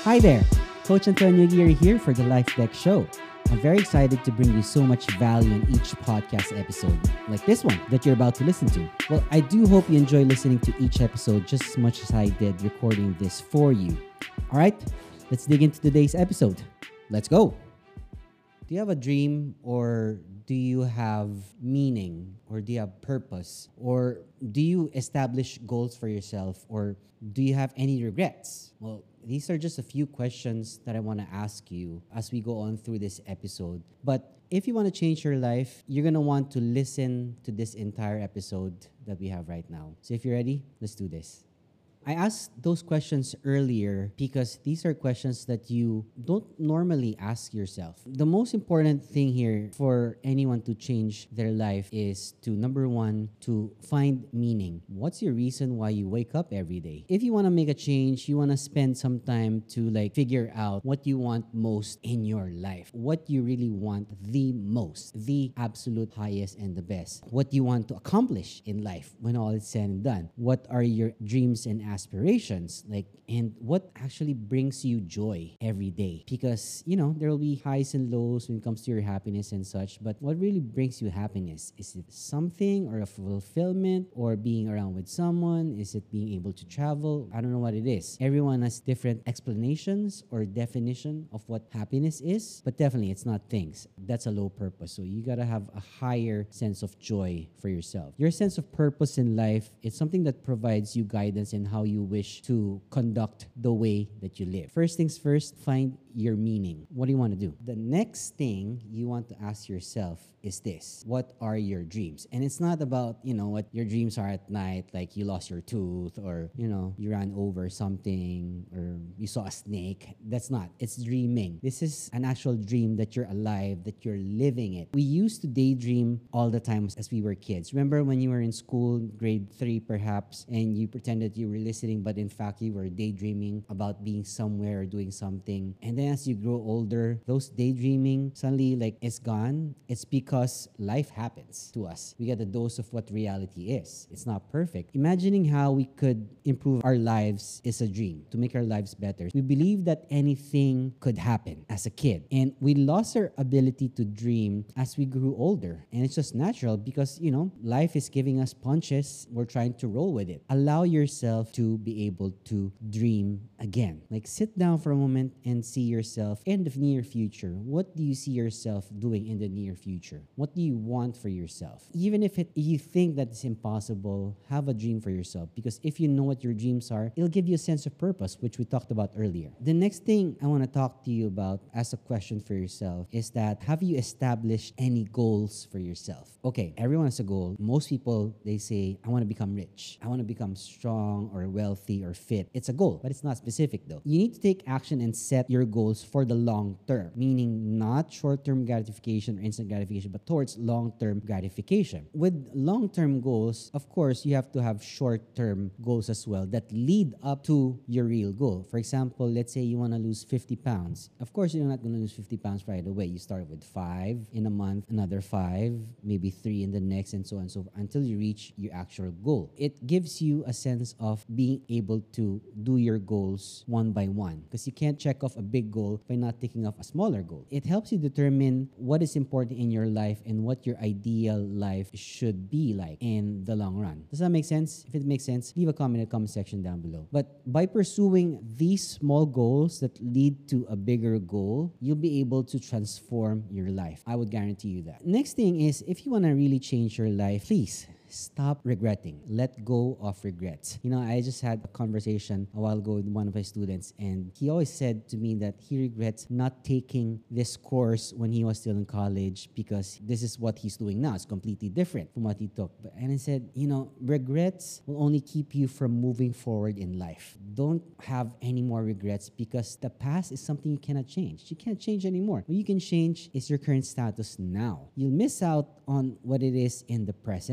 Hi there, Coach Antonio Aguirre here for the Life Deck Show. I'm very excited to bring you so much value in each podcast episode, like this one that you're about to listen to. Well, I do hope you enjoy listening to each episode just as much as I did recording this for you. All right, let's dig into today's episode. Let's go. Do you have a dream, or do you have meaning, or do you have purpose, or do you establish goals for yourself, or do you have any regrets? Well, these are just a few questions that I want to ask you as we go on through this episode. But if you want to change your life, you're going to want to listen to this entire episode that we have right now. So if you're ready, let's do this. I asked those questions earlier because these are questions that you don't normally ask yourself. The most important thing here for anyone to change their life is to, number one, to find meaning. What's your reason why you wake up every day? If you want to make a change, you want to spend some time to figure out what you want most in your life. What you really want the most, the absolute highest and the best. What you want to accomplish in life when all is said and done. What are your dreams and aspirations, and what actually brings you joy every day? Because there will be highs and lows when it comes to your happiness and such, but what really brings you happiness? Is it something or a fulfillment, or being around with someone? Is it being able to travel? I don't know what it is. Everyone has different explanations or definition of what happiness is, but definitely it's not things. That's a low purpose. So you gotta have a higher sense of joy for yourself. Your sense of purpose in life is something that provides you guidance in how you wish to conduct the way that you live. First things first, find your meaning. What do you want to do? The next thing you want to ask yourself is this: what are your dreams? And it's not about, what your dreams are at night, like you lost your tooth, or, you ran over something, or you saw a snake. That's not. It's dreaming. This is an actual dream that you're alive, that you're living it. We used to daydream all the time as we were kids. Remember when you were in school, grade 3 perhaps, and you pretended you were listening, but in fact you were daydreaming about being somewhere or doing something. And then as you grow older, those daydreaming suddenly it's gone. It's because life happens to us. We get a dose of what reality is. It's not perfect. Imagining how we could improve our lives is a dream, to make our lives better. We believe that anything could happen as a kid, and we lost our ability to dream as we grew older. And it's just natural because, life is giving us punches. We're trying to roll with it. Allow yourself to be able to dream again. Sit down for a moment and see yourself in the near future. What do you see yourself doing in the near future? What do you want for yourself? Even if you think that it's impossible, have a dream for yourself, because if you know what your dreams are, it'll give you a sense of purpose, which we talked about earlier. The next thing I want to talk to you about as a question for yourself is that, have you established any goals for yourself? Okay, everyone has a goal. Most people, they say, I want to become rich. I want to become strong or wealthy or fit. It's a goal, but it's not specific though. You need to take action and set your goals for the long term, meaning not short-term gratification or instant gratification, but towards long-term gratification. With long-term goals, of course, you have to have short-term goals as well that lead up to your real goal. For example, let's say you want to lose 50 pounds. Of course, you're not going to lose 50 pounds right away. You start with 5 in a month, another 5, maybe 3 in the next, and so on and so forth, until you reach your actual goal. It gives you a sense of being able to do your goals one by one, because you can't check off a big goal by not taking off a smaller goal. It helps you determine what is important in your life and what your ideal life should be like in the long run. Does that make sense? If it makes sense, leave a comment in the comment section down below. But by pursuing these small goals that lead to a bigger goal, you'll be able to transform your life. I would guarantee you that. Next thing is, if you want to really change your life, please stop regretting. Let go of regrets. I just had a conversation a while ago with one of my students, and he always said to me that he regrets not taking this course when he was still in college, because this is what he's doing now. It's completely different from what he took. And I said, regrets will only keep you from moving forward in life. Don't have any more regrets, because the past is something you cannot change. You can't change anymore. What you can change is your current status now. You'll miss out on what it is in the present, and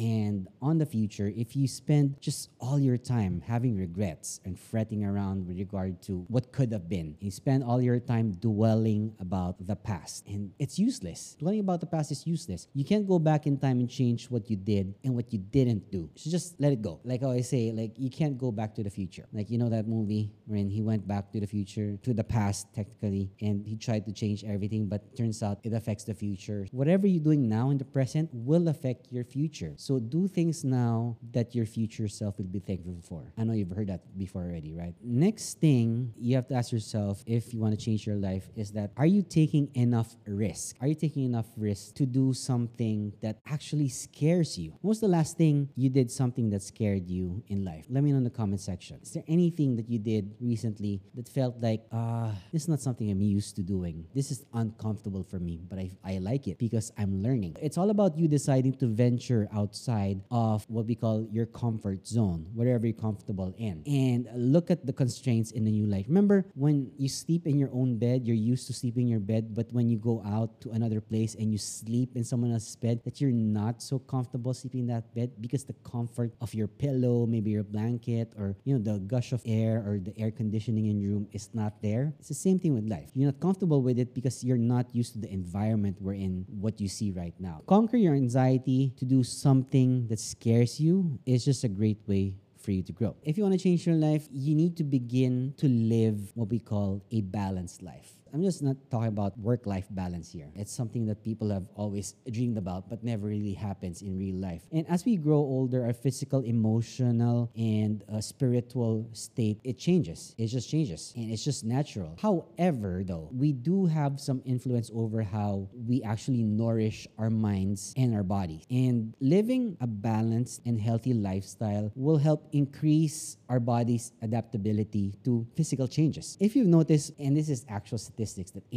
And on the future, if you spend just all your time having regrets and fretting around with regard to what could have been, you spend all your time dwelling about the past, and it's useless. Dwelling about the past is useless. You can't go back in time and change what you did and what you didn't do. So just let it go. Like how I say, like you can't go back to the future. Like you know that movie when he went back to the future, to the past technically, and he tried to change everything, but turns out it affects the future. Whatever you're doing now in the present will affect your future. So do things now that your future self will be thankful for. I know you've heard that before already, right? Next thing you have to ask yourself if you want to change your life is that, are you taking enough risk? Are you taking enough risk to do something that actually scares you? When was the last thing you did something that scared you in life? Let me know in the comment section. Is there anything that you did recently that felt like, this is not something I'm used to doing. This is uncomfortable for me, but I like it because I'm learning. It's all about you deciding to venture outside of what we call your comfort zone, whatever you're comfortable in, and look at the constraints in the new life. Remember, when you sleep in your own bed, you're used to sleeping in your bed, but when you go out to another place and you sleep in someone else's bed, that you're not so comfortable sleeping in that bed because the comfort of your pillow, maybe your blanket, or the gush of air or the air conditioning in your room is not there. It's the same thing with life. You're not comfortable with it because you're not used to the environment we're in, what you see right now. Conquer your anxiety to do something that scares you is just a great way for you to grow. If you want to change your life, you need to begin to live what we call a balanced life. I'm just not talking about work-life balance here. It's something that people have always dreamed about but never really happens in real life. And as we grow older, our physical, emotional, and spiritual state, it changes. It just changes. And it's just natural. However, though, we do have some influence over how we actually nourish our minds and our bodies. And living a balanced and healthy lifestyle will help increase our body's adaptability to physical changes. If you've noticed, and this is actual statistics, that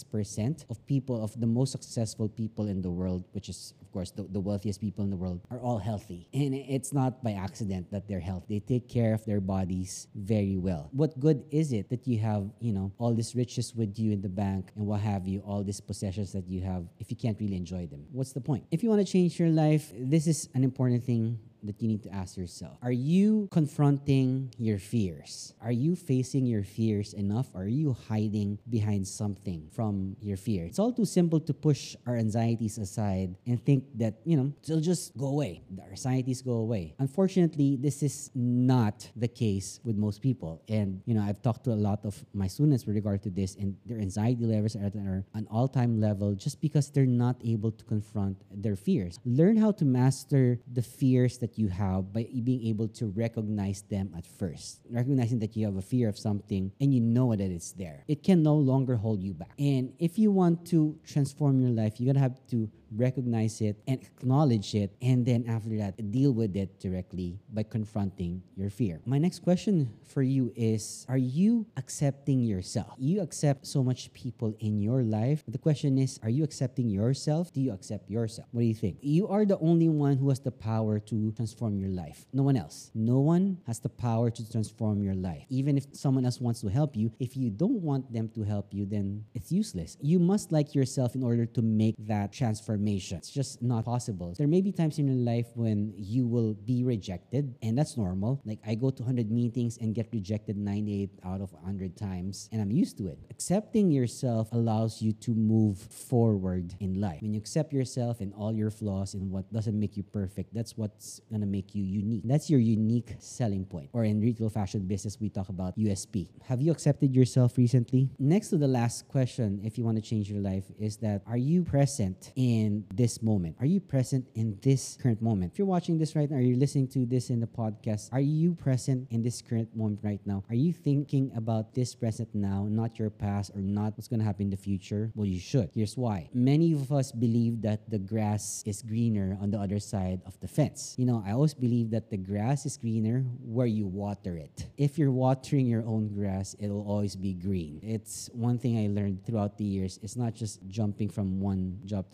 86% of people, of the most successful people in the world, which is of course the wealthiest people in the world, are all healthy. And it's not by accident that they're healthy. They take care of their bodies very well. What good is it that you have, all these riches with you in the bank and what have you, all these possessions that you have, if you can't really enjoy them? What's the point? If you want to change your life, this is an important thing that you need to ask yourself. Are you confronting your fears? Are you facing your fears enough? Are you hiding behind something from your fear? It's all too simple to push our anxieties aside and think that, they'll just go away. The anxieties go away. Unfortunately, this is not the case with most people. And, I've talked to a lot of my students with regard to this, and their anxiety levels are at an all-time level just because they're not able to confront their fears. Learn how to master the fears that you have by being able to recognize them at first. Recognizing that you have a fear of something and you know that it's there. It can no longer hold you back. And if you want to transform your life, you're going to have to recognize it and acknowledge it, and then after that, deal with it directly by confronting your fear. My next question for you is, are you accepting yourself? You accept so much people in your life. The question is, are you accepting yourself? Do you accept yourself? What do you think? You are the only one who has the power to transform your life. No one else. No one has the power to transform your life. Even if someone else wants to help you, if you don't want them to help you, then it's useless. You must like yourself in order to make that transformation. It's just not possible. There may be times in your life when you will be rejected, and that's normal. Like, I go to 100 meetings and get rejected 98 out of 100 times, and I'm used to it. Accepting yourself allows you to move forward in life. When you accept yourself and all your flaws and what doesn't make you perfect, that's what's gonna make you unique. That's your unique selling point. Or in retail fashion business, we talk about USP. Have you accepted yourself recently? Next to the last question, if you want to change your life, is that, are you present in this moment? Are you present in this current moment? If you're watching this right now, or you're listening to this in the podcast, are you present in this current moment right now? Are you thinking about this present now, not your past or not what's going to happen in the future? Well, you should. Here's why. Many of us believe that the grass is greener on the other side of the fence. I always believe that the grass is greener where you water it. If you're watering your own grass, it'll always be green. It's one thing I learned throughout the years. It's not just jumping from one job to the next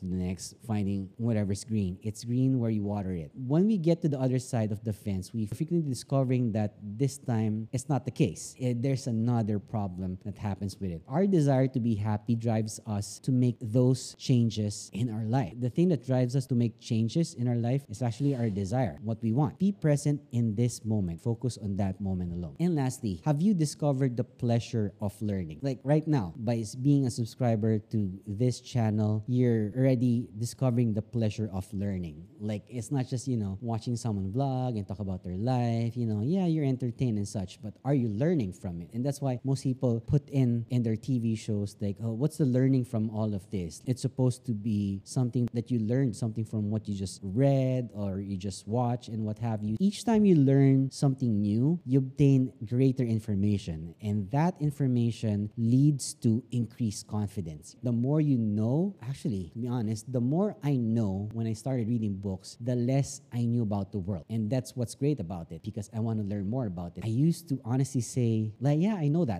always finding whatever's green. It's green where you water it. When we get to the other side of the fence, we frequently discovering that this time it's not the case. There's another problem that happens with it. Our desire to be happy drives us to make those changes in our life. The thing that drives us to make changes in our life is actually our desire, what we want. Be present in this moment. Focus on that moment alone. And lastly, have you discovered the pleasure of learning? Like right now, by being a subscriber to this channel, you're already discovering the pleasure of learning. Like it's not just, watching someone vlog and talk about their life, yeah, you're entertained and such, but are you learning from it? And that's why most people put in their TV shows like, oh, what's the learning from all of this? It's supposed to be something that you learned something from what you just read or you just watch and what have you. Each time you learn something new, you obtain greater information, and that information leads to increased confidence. The more you know, actually, to be honest, the more I know when I started reading books, the less I knew about the world. And that's what's great about it, because I want to learn more about it. I used to honestly say, like, yeah, I know that.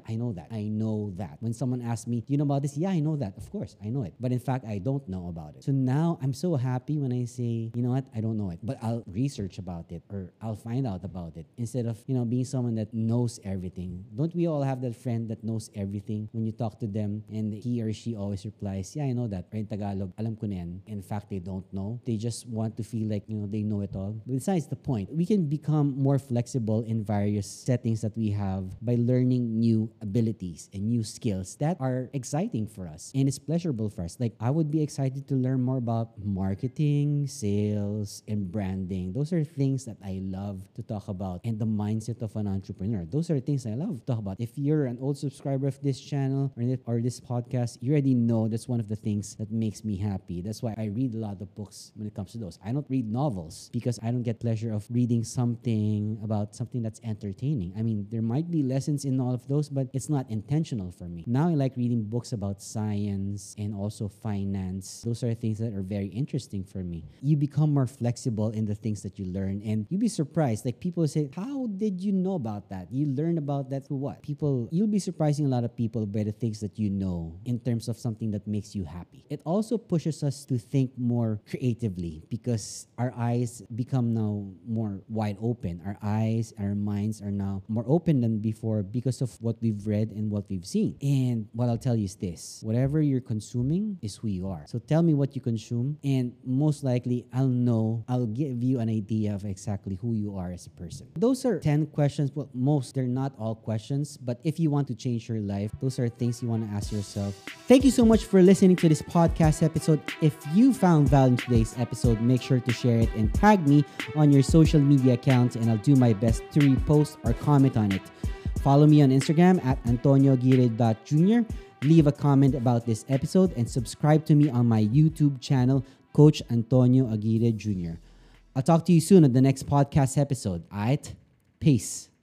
When someone asks me, do you know about this? Yeah, I know that. Of course, I know it. But in fact, I don't know about it. So now I'm so happy when I say, you know what, I don't know it, but I'll research about it or I'll find out about it, instead of, being someone that knows everything. Don't we all have that friend that knows everything? When you talk to them and he or she always replies, yeah, I know that. Or in Tagalog, alam ko na yan. In fact, they don't know. They just want to feel like, they know it all. But besides the point, we can become more flexible in various settings that we have by learning new abilities and new skills that are exciting for us and it's pleasurable for us. Like I would be excited to learn more about marketing, sales, and branding. Those are things that I love to talk about, and the mindset of an entrepreneur. Those are things I love to talk about. If you're an old subscriber of this channel or this podcast, you already know that's one of the things that makes me happy. That's why I read a lot of books when it comes to those. I don't read novels because I don't get pleasure of reading something about something that's entertaining. I mean, there might be lessons in all of those, but it's not intentional for me. Now I like reading books about science and also finance. Those are things that are very interesting for me. You become more flexible in the things that you learn, and you'd be surprised. Like people say, how did you know about that? You learned about that through what? You'll be surprising a lot of people by the things that you know in terms of something that makes you happy. It also pushes us to think more creatively because our eyes become now more wide open. Our eyes, our minds are now more open than before because of what we've read and what we've seen. And what I'll tell you is this: whatever you're consuming is who you are. So tell me what you consume, and most likely I'll give you an idea of exactly who you are as a person. Those are 10 questions. Well, they're not all questions, but if you want to change your life, those are things you want to ask yourself. Thank you so much for listening to this podcast episode. If you found value in today's episode, make sure to share it and tag me on your social media accounts, and I'll do my best to repost or comment on it. Follow me on Instagram at antoniogire.jr. Leave a comment about this episode and subscribe to me on my YouTube channel, Coach Antonio Aguirre Jr. I'll talk to you soon on the next podcast episode. All right? Peace.